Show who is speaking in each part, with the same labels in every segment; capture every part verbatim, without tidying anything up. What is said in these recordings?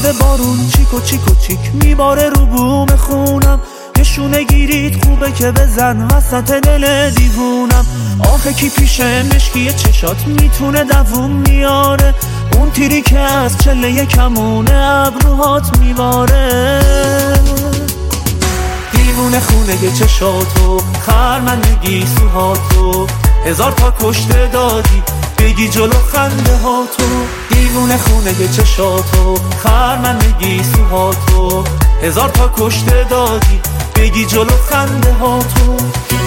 Speaker 1: سرد بارون چیکو چیکو چیک میباره رو بوم خونم، نشونه گیرید خوبه که بزن وسط دل دیوونم. آخه کی پیشه مشکی چشات میتونه دووم میاره، اون تیری که از چله کمونه ابروهات میباره. دیوونه خونه چشاتو خرمندگی سوهاتو، هزار تا کشته دادی بگی جلو خنده هاتو. دیوونه خونه چشاتو خرمندگی سوهاتو، هزار تا کشته دادی بگی جلو خنده هاتو.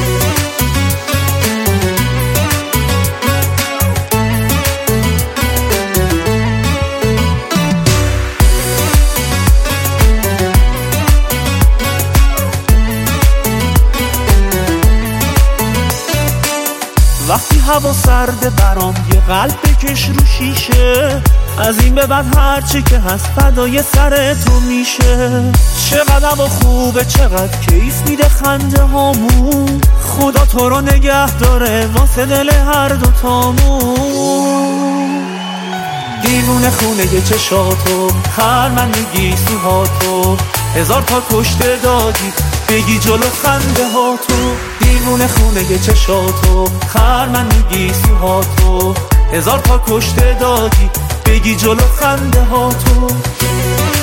Speaker 1: وقتی هوا سرده برام یه قلب بکش رو شیشه، از این به بعد هرچی که هست فدای سر تو میشه. چقدر هوا خوبه چقدر کیف میده خنده هامون، خدا تو رو نگه داره واسه دل هر دو تامون. دیوونه خونه یه چشاتو خرمندگی سوهاتو، هزار تا کشته دادی بگی جلو خنده هاتو. دیوونه خونه یه چشاتو خرمندگی سوهاتو، هزار تا کشته دادی بگی جلو خنده هاتو.